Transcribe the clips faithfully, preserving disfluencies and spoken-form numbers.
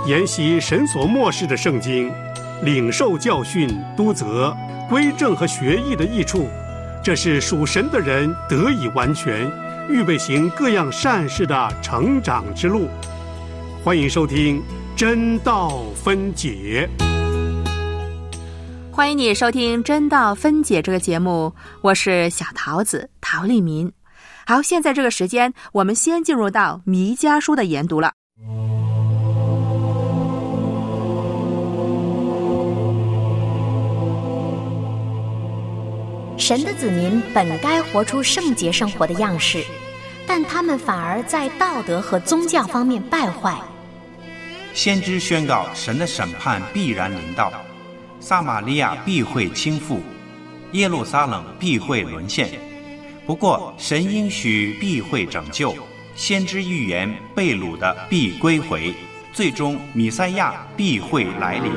研习神所默示的圣经，领受教训、督责、归正和学艺的益处，这是属神的人得以完全，预备行各样善事的成长之路。欢迎收听真道分解。 欢迎你收听真道分解这个节目，我是小桃子陶丽民。好，现在这个时间我们先进入到弥迦书的研读了。 神的子民本该活出圣洁生活的样式，但他们反而在道德和宗教方面败坏。 先知宣告神的审判必然临到，撒玛利亚必会倾覆，耶路撒冷必会沦陷。不过神应许必会拯救，先知预言被掳的必归回，最终弥赛亚必会来临。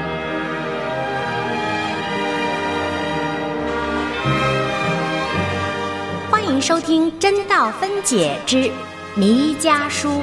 欢迎收听真道分解之弥迦书。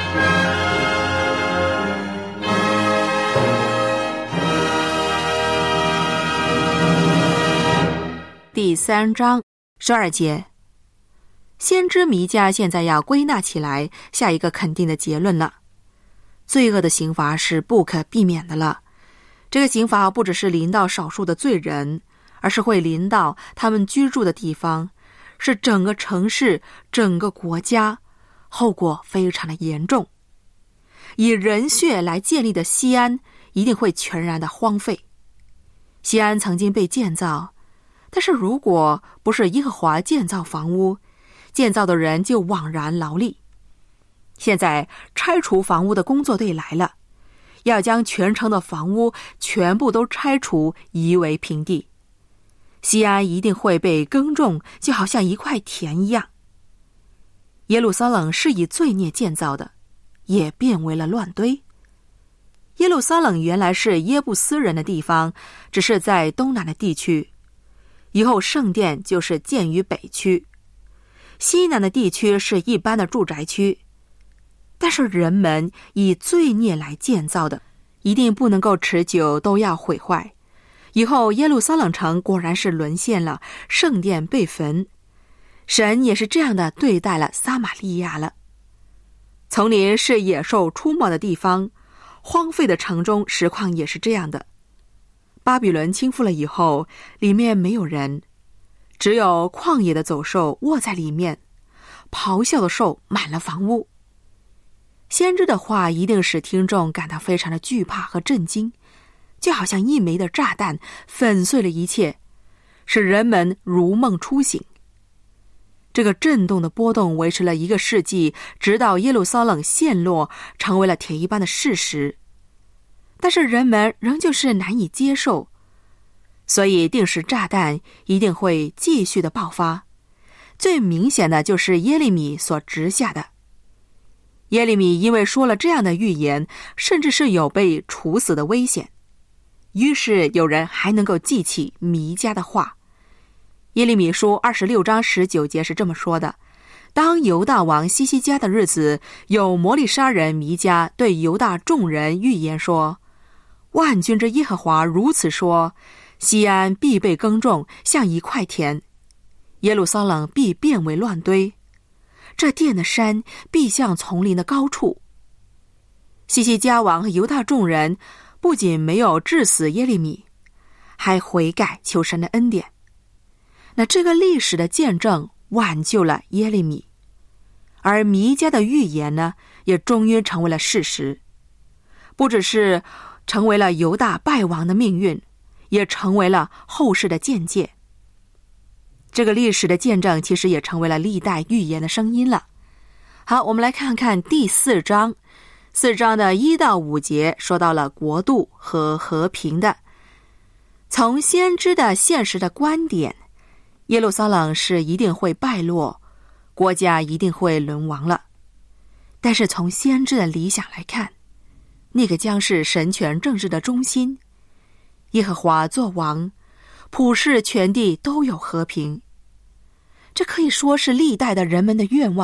第三章十二节，先知弥迦现在要归纳起来下一个肯定的结论了。罪恶的刑罚是不可避免的了，这个刑罚不只是临到少数的罪人，而是会临到他们居住的地方，是整个城市、整个国家，后果非常的严重。以人血来建立的西安一定会全然的荒废。西安曾经被建造，但是如果不是耶和华建造房屋，建造的人就枉然劳力。现在拆除房屋的工作队来了，要将全城的房屋全部都拆除，夷为平地。西安一定会被耕种，就好像一块田一样。耶路撒冷是以罪孽建造的，也变为了乱堆。耶路撒冷原来是耶布斯人的地方，只是在东南的地区，以后圣殿就是建于北区，西南的地区是一般的住宅区。但是人们以罪孽来建造的，一定不能够持久，都要毁坏。以后耶路撒冷城果然是沦陷了，圣殿被焚。神也是这样的对待了撒玛利亚了。丛林是野兽出没的地方，荒废的城中实况也是这样的。巴比伦倾覆了以后，里面没有人，只有旷野的走兽卧在里面，咆哮的兽满了房屋。先知的话一定使听众感到非常的惧怕和震惊，就好像一枚的炸弹粉碎了一切，使人们如梦初醒。这个震动的波动维持了一个世纪，直到耶路撒冷陷落，成为了铁一般的事实。但是人们仍旧是难以接受，所以定时炸弹一定会继续的爆发。最明显的就是耶利米所直下的。耶利米因为说了这样的预言，甚至是有被处死的危险，于是有人还能够记起弥迦的话。耶利米书二十六章十九节是这么说的：当犹大王西西家的日子，有摩利沙人弥迦对犹大众人预言说，万军之耶和华如此说，西安必被耕种，像一块田，耶路撒冷必变为乱堆，这殿的山必像丛林的高处。西西家王和犹大众人不仅没有治死耶利米，还悔改求神的恩典。那这个历史的见证挽救了耶利米，而弥迦的预言呢，也终于成为了事实，不只是成为了犹大败亡的命运，也成为了后世的见解。这个历史的见证其实也成为了历代预言的声音了。好，我们来看看第四章，四章的一到五节说到了国度和和平的。从先知的现实的观点，耶路撒冷是一定会败落，国家一定会沦亡了。但是从先知的理想来看，那个将是神权政治的中心，耶和华作王，普世全地都有和平。这可以说是历代的人们的愿望，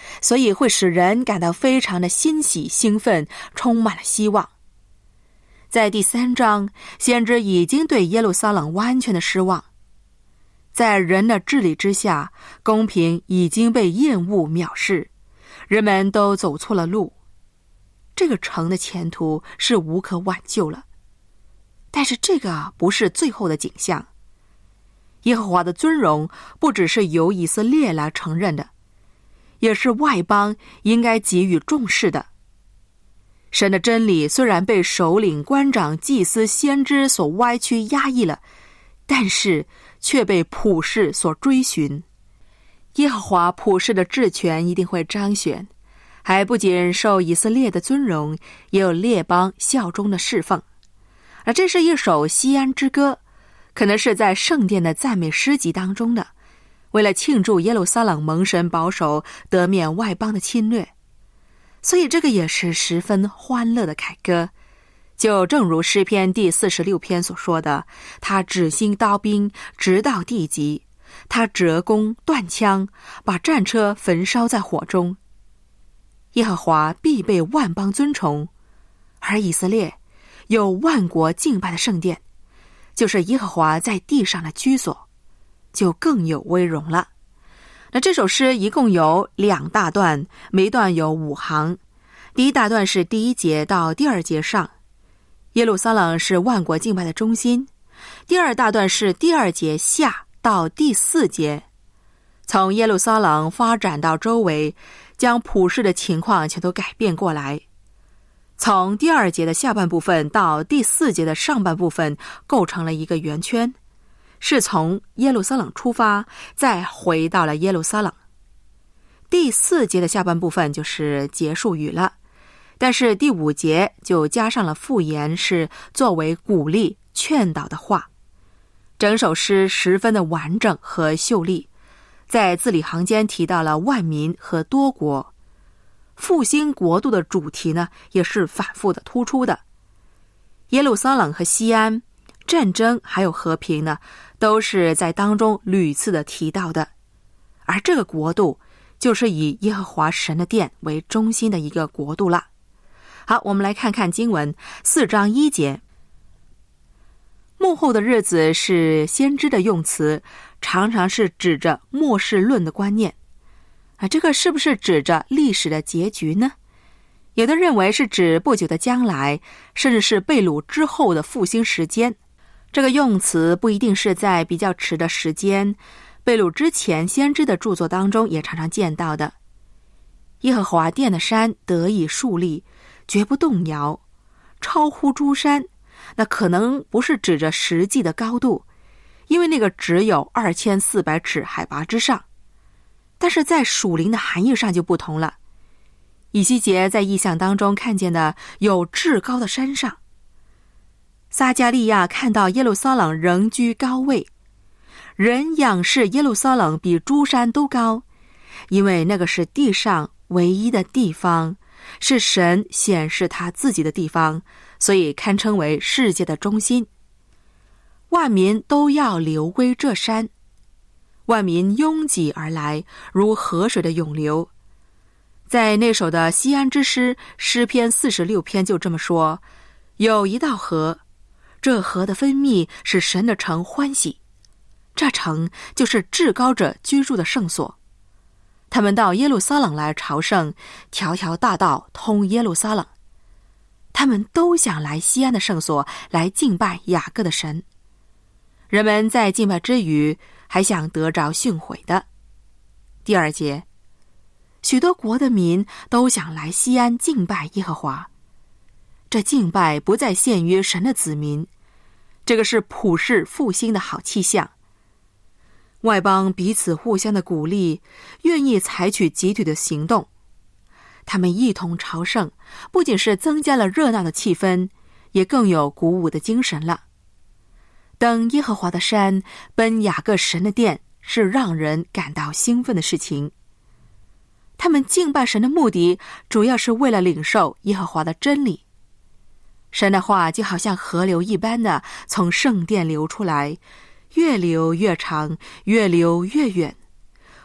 所以会使人感到非常的欣喜兴奋，充满了希望。在第三章，先知已经对耶路撒冷完全的失望。在人的治理之下，公平已经被厌恶藐视，人们都走错了路，这个城的前途是无可挽救了。但是这个不是最后的景象，耶和华的尊荣不只是由以色列来承认的，也是外邦应该给予重视的。神的真理虽然被首领、官长、祭司、先知所歪曲压抑了，但是却被普世所追寻。耶和华普世的治权一定会彰显，还不仅受以色列的尊荣，也有列邦效忠的侍奉。而这是一首西安之歌，可能是在圣殿的赞美诗集当中的，为了庆祝耶路撒冷蒙神保守，得免外邦的侵略。所以这个也是十分欢乐的凯歌，就正如诗篇第四十六篇所说的，他指兴刀兵，直到地极，他折弓断枪，把战车焚烧在火中。耶和华必被万邦尊崇，而以色列有万国敬拜的圣殿，就是耶和华在地上的居所，就更有威荣了。那这首诗一共有两大段，每段有五行。第一大段是第一节到第二节上，耶路撒冷是万国敬拜的中心。第二大段是第二节下到第四节，从耶路撒冷发展到周围，将普世的情况全都改变过来。从第二节的下半部分到第四节的上半部分构成了一个圆圈，是从耶路撒冷出发，再回到了耶路撒冷。第四节的下半部分就是结束语了，但是第五节就加上了复言，是作为鼓励劝导的话。整首诗十分的完整和秀丽，在字里行间提到了万民和多国，复兴国度的主题呢也是反复的突出的。耶路撒冷和西安，战争还有和平呢，都是在当中屡次的提到的。而这个国度就是以耶和华神的殿为中心的一个国度了。好，我们来看看经文四章一节。末后的日子是先知的用词，常常是指着末世论的观念啊，这个是不是指着历史的结局呢？有的认为是指不久的将来，甚至是被掳之后的复兴时间。这个用词不一定是在比较迟的时间，被掳之前先知的著作当中也常常见到的。耶和华殿的山得以竖立，绝不动摇，超乎诸山，那可能不是指着实际的高度，因为那个只有二千四百尺海拔之上，但是在属灵的含义上就不同了。以西结在异象当中看见的有至高的山上，撒迦利亚看到耶路撒冷仍居高位，人仰视耶路撒冷比诸山都高，因为那个是地上唯一的地方，是神显示他自己的地方，所以堪称为世界的中心。万民都要流归这山，万民拥挤而来，如河水的涌流。在那首的西安之诗诗篇四十六篇就这么说，有一道河，这河的分泌使神的城欢喜，这城就是至高者居住的圣所。他们到耶路撒冷来朝圣，条条大道通耶路撒冷，他们都想来西安的圣所来敬拜雅各的神。人们在敬拜之余还想得着训诲的。第二节，许多国的民都想来西安敬拜耶和华。这敬拜不再限于神的子民，这个是普世复兴的好气象。外邦彼此互相的鼓励，愿意采取集体的行动，他们一同朝圣，不仅是增加了热闹的气氛，也更有鼓舞的精神了。登耶和华的山，奔雅各神的殿，是让人感到兴奋的事情。他们敬拜神的目的，主要是为了领受耶和华的真理。神的话就好像河流一般的从圣殿流出来，越流越长，越流越远，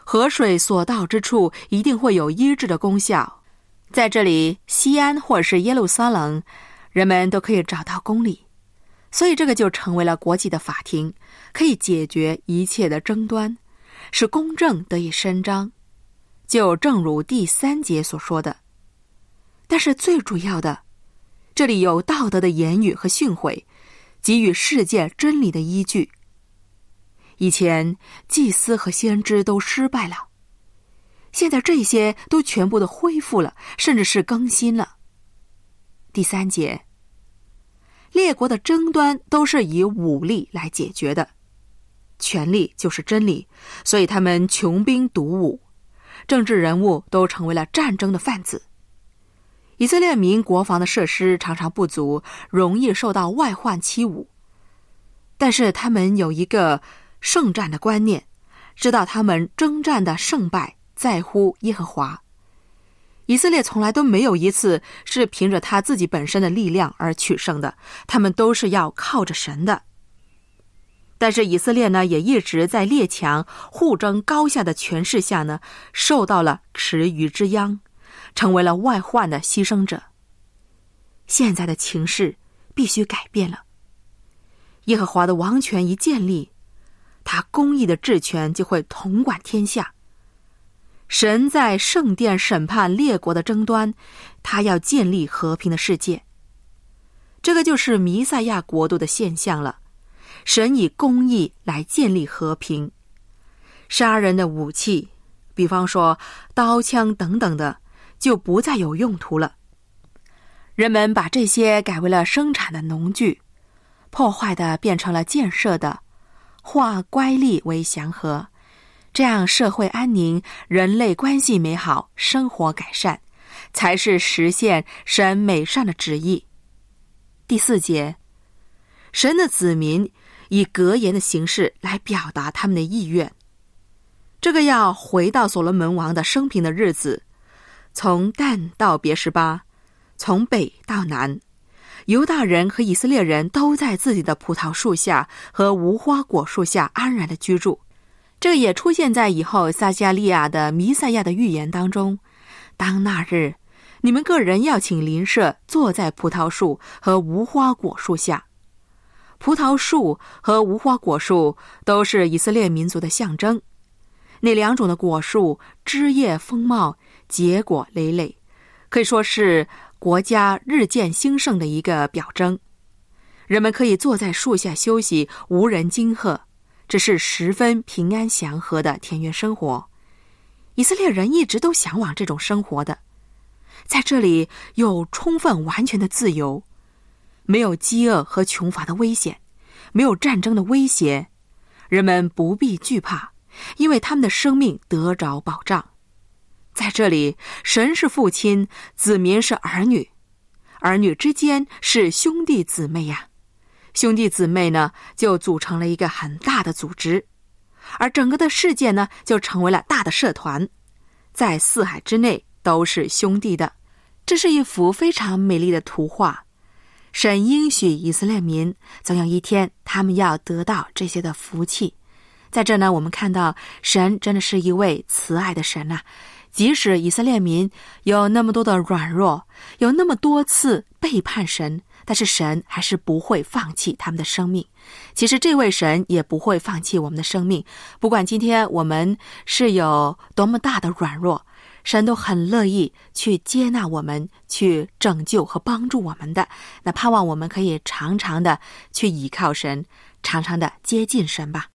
河水所到之处一定会有医治的功效。在这里，西安或是耶路撒冷，人们都可以找到公理，所以这个就成为了国际的法庭，可以解决一切的争端，使公正得以伸张，就正如第三节所说的。但是最主要的，这里有道德的言语和训诲，给予世界真理的依据。以前祭司和先知都失败了，现在这些都全部的恢复了，甚至是更新了。第三节，列国的争端都是以武力来解决的，权力就是真理，所以他们穷兵黩武，政治人物都成为了战争的贩子。以色列民国防的设施常常不足，容易受到外患欺侮，但是他们有一个圣战的观念，知道他们征战的胜败在乎耶和华。以色列从来都没有一次是凭着他自己本身的力量而取胜的，他们都是要靠着神的。但是以色列呢，也一直在列强互争高下的权势下呢，受到了池鱼之殃，成为了外患的牺牲者。现在的情势必须改变了。耶和华的王权一建立，他公义的治权就会统管天下。神在圣殿审判列国的争端，他要建立和平的世界。这个就是弥赛亚国度的现象了。神以公义来建立和平，杀人的武器，比方说刀枪等等的，就不再有用途了。人们把这些改为了生产的农具，破坏的变成了建设的，化乖戾为祥和，这样社会安宁，人类关系美好，生活改善，才是实现神美善的旨意。第四节，神的子民以格言的形式来表达他们的意愿。这个要回到所罗门王的生平的日子，从但到别是巴，从北到南，犹大人和以色列人都在自己的葡萄树下和无花果树下安然的居住。这个也出现在以后撒迦利亚的弥赛亚的预言当中。当那日，你们个人要请邻舍坐在葡萄树和无花果树下。葡萄树和无花果树都是以色列民族的象征，那两种的果树枝叶丰茂，结果累累，可以说是国家日渐兴盛的一个表征。人们可以坐在树下休息，无人惊吓，这是十分平安祥和的田园生活。以色列人一直都向往这种生活的，在这里有充分完全的自由，没有饥饿和穷乏的危险，没有战争的威胁，人们不必惧怕，因为他们的生命得着保障。在这里，神是父亲，子民是儿女，儿女之间是兄弟姊妹呀，兄弟姊妹呢就组成了一个很大的组织，而整个的世界呢就成为了大的社团，在四海之内都是兄弟的。这是一幅非常美丽的图画。神应许以色列民，总有一天他们要得到这些的福气。在这呢，我们看到神真的是一位慈爱的神啊！即使以色列民有那么多的软弱，有那么多次背叛神，但是神还是不会放弃他们的生命。其实这位神也不会放弃我们的生命，不管今天我们是有多么大的软弱，神都很乐意去接纳我们，去拯救和帮助我们的。那盼望我们可以常常的去倚靠神，常常的接近神吧。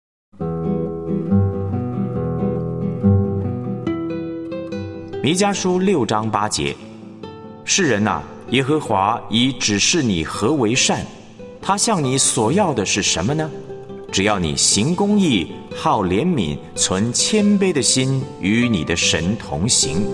弥迦书六章八节，世人啊，耶和华已指示你何为善，他向你所要的是什么呢？只要你行公义，好怜悯，存谦卑的心，与你的神同行。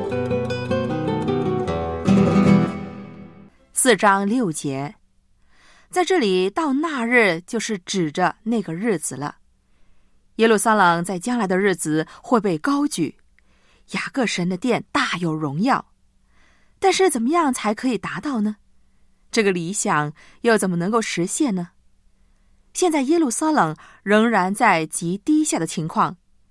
四章六节，在这里到那日就是指着那个日子了。耶路撒冷在将来的日子会被高举，雅各神的殿大有荣耀。但是怎么样才可以达到呢？这个理想又怎么能够实现呢？现在耶路撒冷仍然在极低下的情况，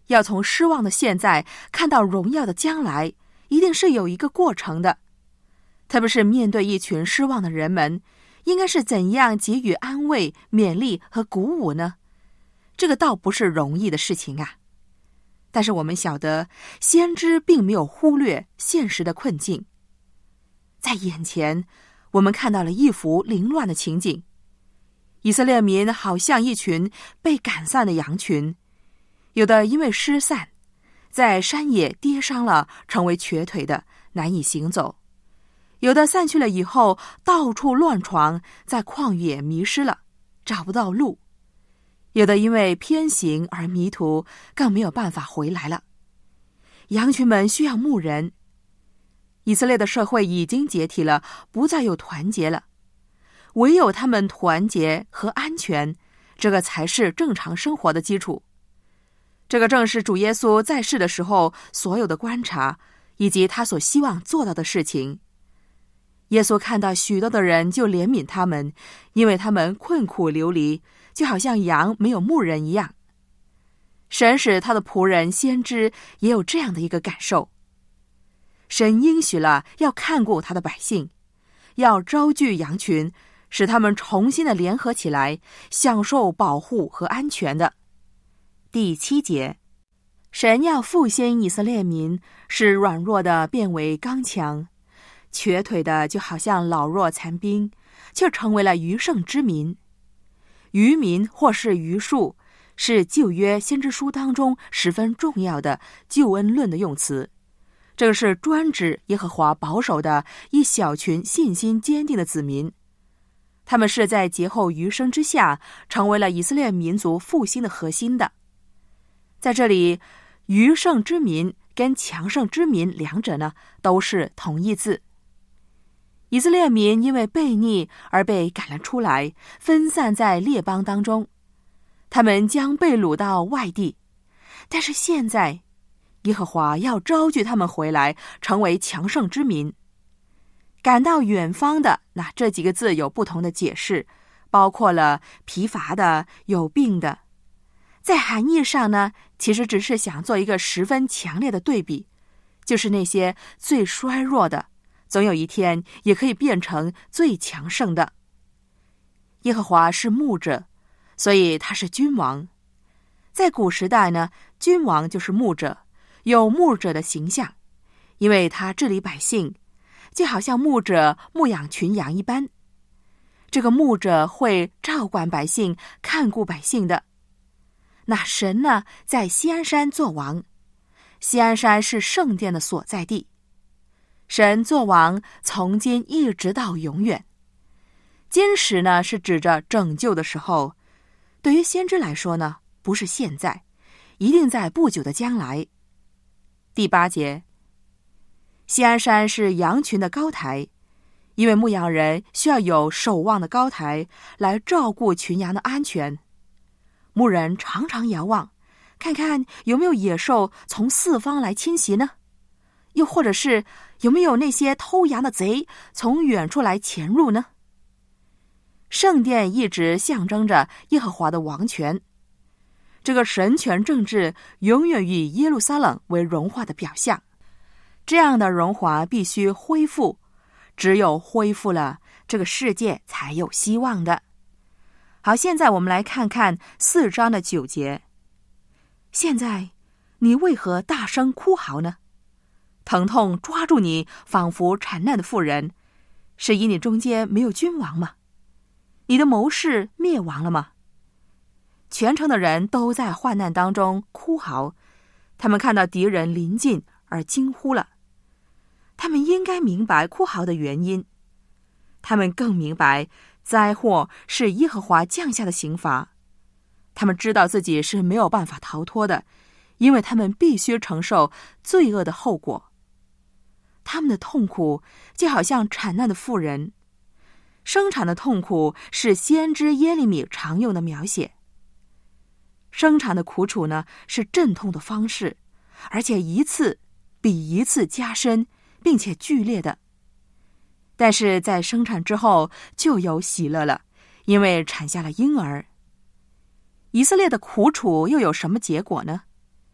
要从失望的现在看到荣耀的将来，一定是有一个过程的。特别是面对一群失望的人们，应该是怎样给予安慰、勉励和鼓舞呢？这个倒不是容易的事情啊。但是我们晓得，先知并没有忽略现实的困境。在眼前，我们看到了一幅凌乱的情景。以色列民好像一群被赶散的羊群，有的因为失散，在山野跌伤了，成为瘸腿的，难以行走；有的散去了以后，到处乱闯，在旷野迷失了，找不到路；有的因为偏行而迷途，更没有办法回来了。羊群们需要牧人。以色列的社会已经解体了，不再有团结了。唯有他们团结和安全，这个才是正常生活的基础。这个正是主耶稣在世的时候所有的观察，以及他所希望做到的事情。耶稣看到许多的人，就怜悯他们，因为他们困苦流离，就好像羊没有牧人一样。神使他的仆人先知也有这样的一个感受。神应许了要看顾他的百姓，要招聚羊群，使他们重新的联合起来，享受保护和安全的。第七节，神要复兴以色列民，使软弱的变为刚强，瘸腿的就好像老弱残兵，却成为了余剩之民。余民或是余数，是旧约先知书当中十分重要的救恩论的用词。这个是专指耶和华保守的一小群信心坚定的子民，他们是在劫后余生之下，成为了以色列民族复兴的核心的。在这里，余剩之民跟强盛之民两者呢，都是同义字。以色列民因为悖逆而被赶了出来，分散在列邦当中，他们将被掳到外地。但是现在，耶和华要招聚他们回来，成为强盛之民。赶到远方的，那这几个字有不同的解释，包括了疲乏的、有病的。在含义上呢，其实只是想做一个十分强烈的对比，就是那些最衰弱的，总有一天也可以变成最强盛的。耶和华是牧者，所以他是君王。在古时代呢，君王就是牧者，有牧者的形象，因为他治理百姓，就好像牧者牧养群羊一般。这个牧者会照管百姓，看顾百姓的。那神呢，在锡安山做王，锡安山是圣殿的所在地。神做王，从今一直到永远。今时呢，是指着拯救的时候，对于先知来说呢，不是现在，一定在不久的将来。第八节，锡安山是羊群的高台，因为牧羊人需要有守望的高台来照顾群羊的安全。牧人常常遥望，看看有没有野兽从四方来侵袭呢？又或者是有没有那些偷羊的贼从远处来潜入呢？圣殿一直象征着耶和华的王权，这个神权政治永远以耶路撒冷为荣华的表象。这样的荣华必须恢复，只有恢复了，这个世界才有希望的。好，现在我们来看看四章的九节。现在你为何大声哭嚎呢？疼痛抓住你，仿佛产难的妇人，是因你中间没有君王吗？你的谋士灭亡了吗？全城的人都在患难当中哭嚎，他们看到敌人临近而惊呼了。他们应该明白哭嚎的原因，他们更明白灾祸是耶和华降下的刑罚。他们知道自己是没有办法逃脱的，因为他们必须承受罪恶的后果。他们的痛苦就好像产难的妇人，生产的痛苦是先知耶利米常用的描写。生产的苦楚呢，是阵痛的方式，而且一次比一次加深，并且剧烈的。但是在生产之后就有喜乐了，因为产下了婴儿。以色列的苦楚又有什么结果呢？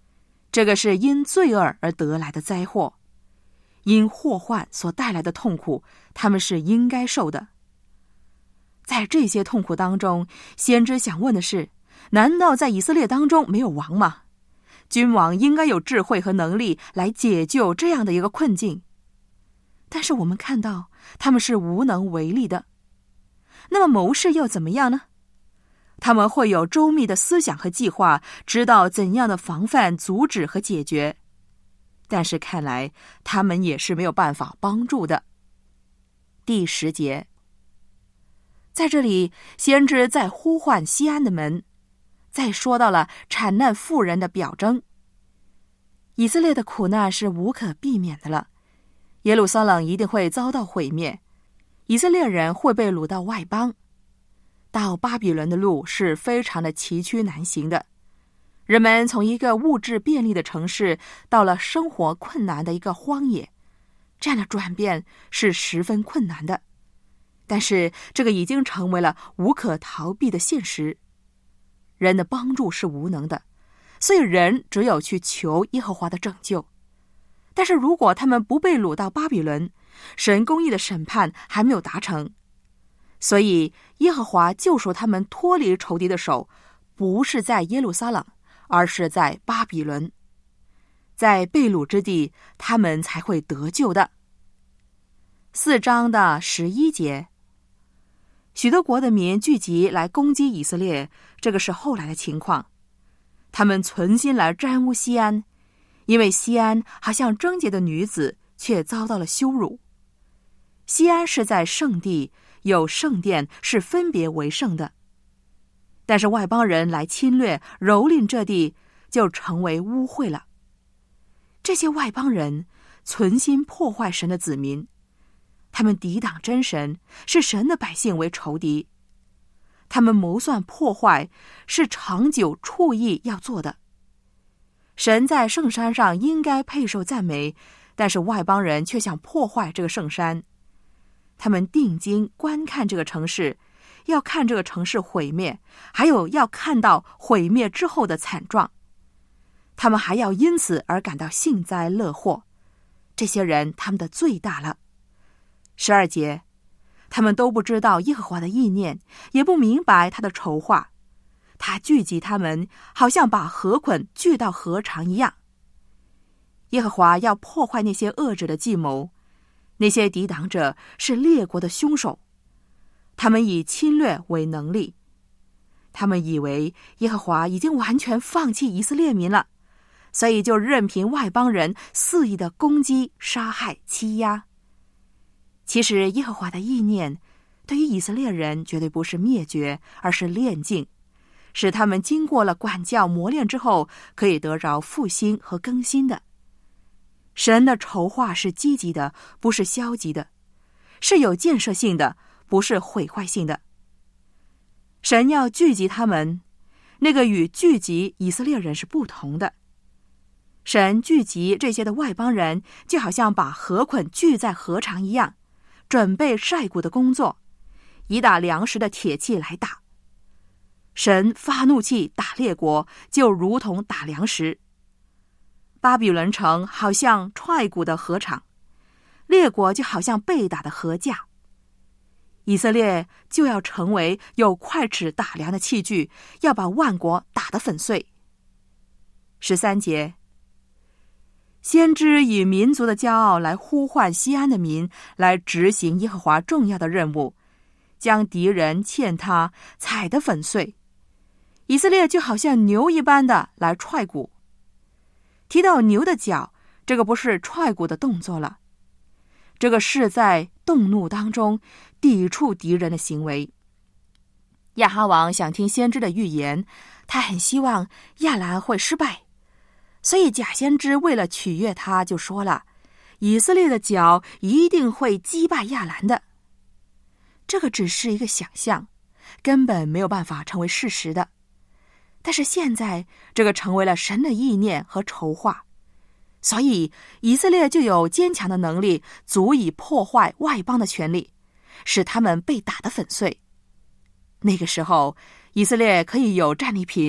这个是因罪恶而得来的灾祸，因祸患所带来的痛苦，他们是应该受的。在这些痛苦当中，先知想问的是，难道在以色列当中没有王吗？君王应该有智慧和能力来解救这样的一个困境。但是我们看到他们是无能为力的。那么谋士又怎么样呢？他们会有周密的思想和计划，知道怎样的防范、阻止和解决。但是看来他们也是没有办法帮助的。第十节，在这里先知在呼唤西安的门，再说到了产难妇人的表征。以色列的苦难是无可避免的了，耶路撒冷一定会遭到毁灭，以色列人会被掳到外邦。到巴比伦的路是非常的崎岖难行的，人们从一个物质便利的城市到了生活困难的一个荒野，这样的转变是十分困难的。但是这个已经成为了无可逃避的现实。人的帮助是无能的，所以人只有去求耶和华的拯救。但是如果他们不被掳到巴比伦，神公义的审判还没有达成。所以耶和华救赎他们脱离仇敌的手，不是在耶路撒冷，而是在巴比伦。在被掳之地，他们才会得救的。四章的十一节，许多国的民聚集来攻击以色列，这个是后来的情况。他们存心来沾污西安，因为西安好像贞洁的女子，却遭到了羞辱。西安是在圣地，有圣殿，是分别为圣的。但是外邦人来侵略蹂躏这地，就成为污秽了。这些外邦人存心破坏神的子民，他们抵挡真神，是神的百姓为仇敌。他们谋算破坏，是长久处意要做的。神在圣山上应该配受赞美，但是外邦人却想破坏这个圣山。他们定睛观看这个城市，要看这个城市毁灭，还有要看到毁灭之后的惨状。他们还要因此而感到幸灾乐祸。这些人他们的罪大了。十二节，他们都不知道耶和华的意念，也不明白他的筹划。他聚集他们，好像把河捆聚到河肠一样。耶和华要破坏那些恶者的计谋，那些抵挡者是列国的凶手，他们以侵略为能力。他们以为耶和华已经完全放弃以色列民了，所以就任凭外邦人肆意的攻击、杀害、欺压。其实耶和华的意念对于以色列人绝对不是灭绝，而是炼净，使他们经过了管教磨练之后，可以得着复兴和更新的。神的筹划是积极的，不是消极的，是有建设性的，不是毁坏性的。神要聚集他们，那个与聚集以色列人是不同的。神聚集这些的外邦人，就好像把河捆聚在河肠一样，准备晒谷的工作，以打粮食的铁器来打。神发怒气打列国，就如同打粮食。巴比伦城好像踹谷的禾场，列国就好像被打的禾架。以色列就要成为有快尺打粮的器具，要把万国打得粉碎。十三节，先知以民族的骄傲来呼唤西安的民，来执行耶和华重要的任务，将敌人欠他踩得粉碎。以色列就好像牛一般的来踹谷。提到牛的角，这个不是踹谷的动作了，这个是在动怒当中抵触敌人的行为。亚哈王想听先知的预言，他很希望亚兰会失败，所以假先知为了取悦他，就说了，以色列的角一定会击败亚兰的。这个只是一个想象，根本没有办法成为事实的。但是现在这个成为了神的意念和筹划，所以以色列就有坚强的能力，足以破坏外邦的权力，使他们被打得粉碎。那个时候以色列可以有战利品，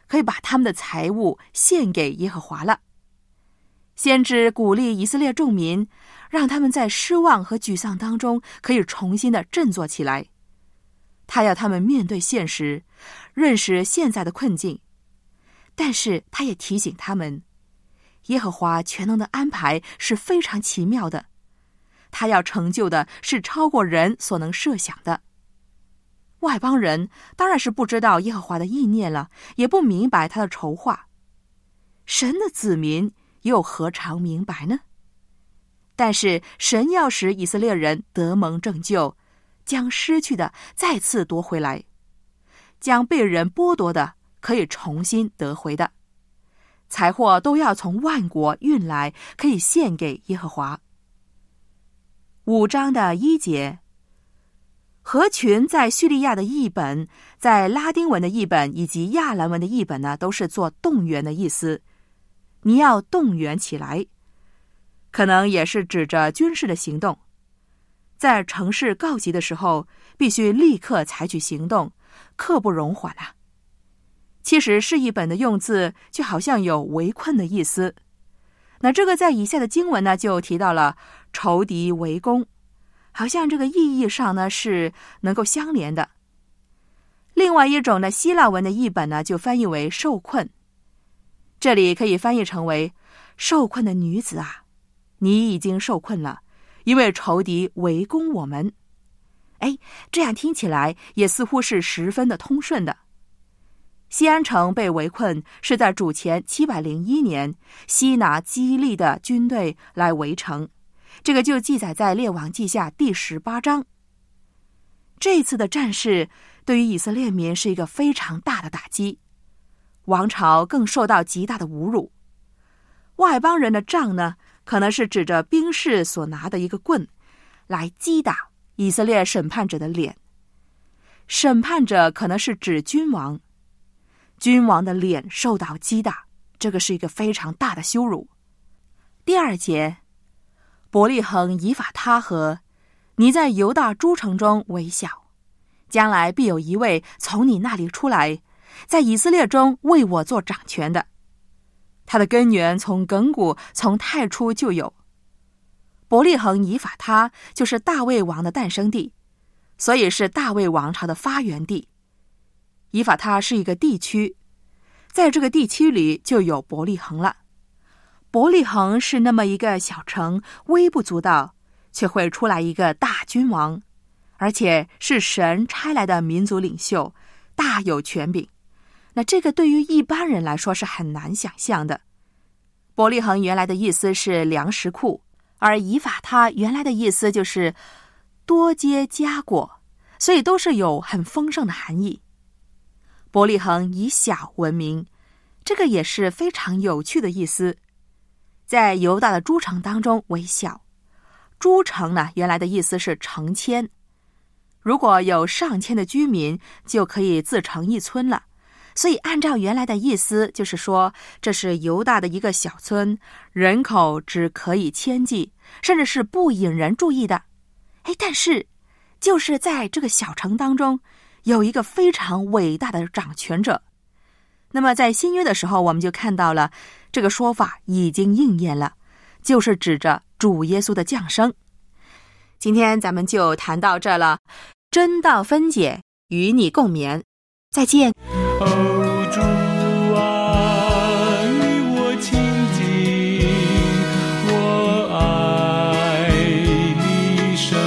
可以把他们的财物献给耶和华了。先知鼓励以色列众民，让他们在失望和沮丧当中可以重新的振作起来。他要他们面对现实，认识现在的困境，但是他也提醒他们，耶和华全能的安排是非常奇妙的，他要成就的是超过人所能设想的。外邦人当然是不知道耶和华的意念了，也不明白他的筹划。神的子民又何尝明白呢？但是神要使以色列人得蒙拯救，将失去的再次夺回来，将被人剥夺的可以重新得回的，财货都要从万国运来，可以献给耶和华。五章的一节，合群在叙利亚的译本，在拉丁文的译本以及亚兰文的译本呢，都是做动员的意思。你要动员起来，可能也是指着军事的行动。在城市告急的时候，必须立刻采取行动，刻不容缓啊。其实释义本的用字就好像有围困的意思。那这个在以下的经文呢，就提到了仇敌围攻，好像这个意义上呢是能够相连的。另外一种呢，希腊文的译本呢，就翻译为受困。这里可以翻译成为受困的女子啊，你已经受困了，因为仇敌围攻我们。哎，这样听起来也似乎是十分的通顺的。西安城被围困是在主前七百零一年，西拿基利的军队来围城，这个就记载在列王记下第十八章。这次的战事对于以色列民是一个非常大的打击，王朝更受到极大的侮辱。外邦人的杖呢，可能是指着兵士所拿的一个棍，来击打以色列审判者的脸。审判者可能是指君王，君王的脸受到击打，这个是一个非常大的羞辱。第二节，伯利恒以法他河，你在犹大诸城中为小，将来必有一位从你那里出来，在以色列中为我做掌权的。他的根源从亘古，从太初就有。伯利恒以法他就是大卫王的诞生地，所以是大卫王朝的发源地。以法他是一个地区，在这个地区里就有伯利恒了。伯利恒是那么一个小城，微不足道，却会出来一个大君王，而且是神差来的民族领袖，大有权柄。那这个对于一般人来说是很难想象的。伯利恒原来的意思是粮食库，而以法他原来的意思就是多结佳果，所以都是有很丰盛的含义。伯利恒以小闻名，这个也是非常有趣的意思。在犹大的诸城当中为小，诸城呢原来的意思是成千，如果有上千的居民就可以自成一村了。所以按照原来的意思，就是说这是犹大的一个小村，人口只可以千计，甚至是不引人注意的。哎，但是就是在这个小城当中有一个非常伟大的掌权者。那么在新约的时候，我们就看到了这个说法已经应验了，就是指着主耶稣的降生。今天咱们就谈到这了，真道分解，与你共勉，再见。 哦，主啊，与我亲近，我爱你生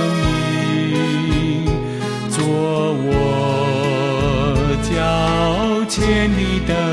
命，做我脚前的灯。